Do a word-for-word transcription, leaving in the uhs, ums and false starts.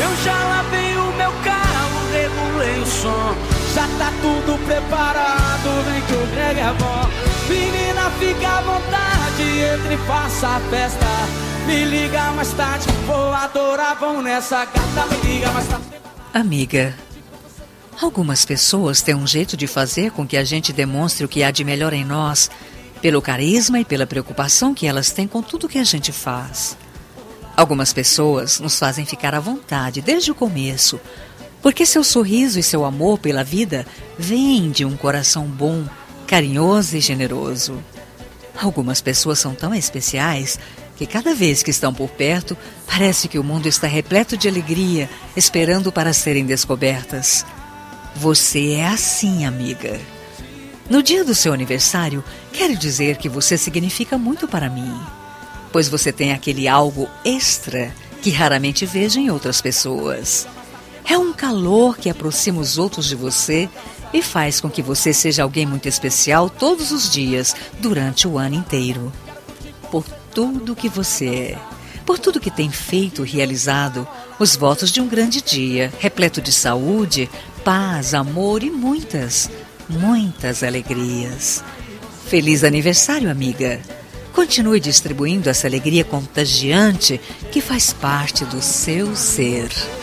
Eu já lavei o meu carro, regulei o som, já tá tudo preparado, vem que o Greg é bom. Menina, fica à vontade, entre e faça a festa. Me liga mais tarde, vou adorar, vão nessa gata, me liga mais tarde. Amiga, algumas pessoas têm um jeito de fazer com que a gente demonstre o que há de melhor em nós, pelo carisma e pela preocupação que elas têm com tudo que a gente faz. Algumas pessoas nos fazem ficar à vontade desde o começo, porque seu sorriso e seu amor pela vida vêm de um coração bom, carinhoso e generoso. Algumas pessoas são tão especiais que cada vez que estão por perto, parece que o mundo está repleto de alegria, esperando para serem descobertas. Você é assim, amiga. No dia do seu aniversário, quero dizer que você significa muito para mim, pois você tem aquele algo extra que raramente vejo em outras pessoas. É um calor que aproxima os outros de você e faz com que você seja alguém muito especial todos os dias, durante o ano inteiro. Por tudo que você é, por tudo que tem feito e realizado, os votos de um grande dia, repleto de saúde, paz, amor e muitas, muitas alegrias. Feliz aniversário, amiga! Continue distribuindo essa alegria contagiante que faz parte do seu ser.